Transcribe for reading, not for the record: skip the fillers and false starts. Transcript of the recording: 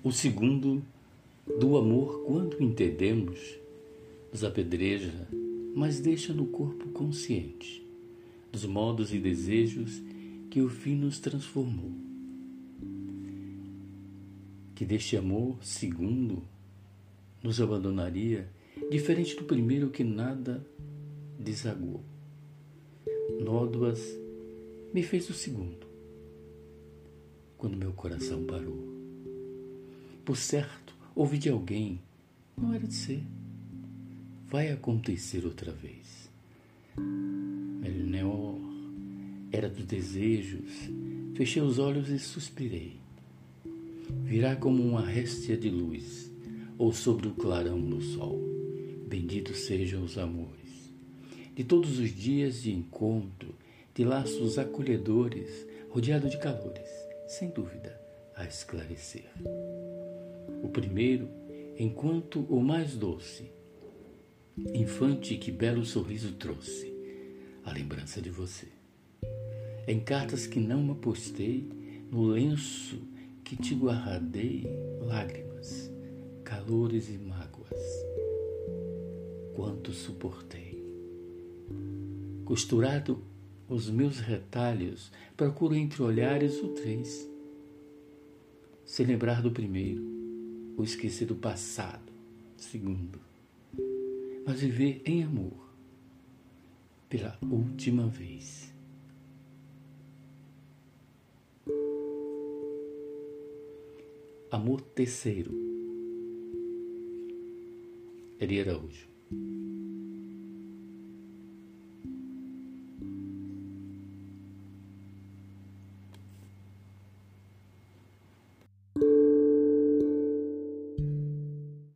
O segundo, do amor, quando entendemos, nos apedreja, mas deixa no corpo consciente dos modos e desejos que o fim nos transformou. Que deste amor segundo nos abandonaria, diferente do primeiro que nada desagou. Nódoas me fez o segundo, quando meu coração parou. Por certo, ouvi de alguém, não era de ser. Vai acontecer outra vez. Melhor era dos desejos, fechei os olhos e suspirei. Virá como uma réstia de luz, ou sobre o clarão do sol. Benditos sejam os amores. De todos os dias de encontro, de laços acolhedores, rodeado de calores, sem dúvida, a esclarecer. O primeiro, enquanto o mais doce, infante que belo sorriso trouxe, a lembrança de você. Em cartas que não apostei, no lenço que te guardei, lágrimas, calores e mágoas. Quanto suportei. Costurado os meus retalhos, procuro entre olhares o 3. Sem lembrar do primeiro, ou esquecer do passado, segundo. Mas viver em amor, pela última vez. Amor terceiro. Eri Araújo.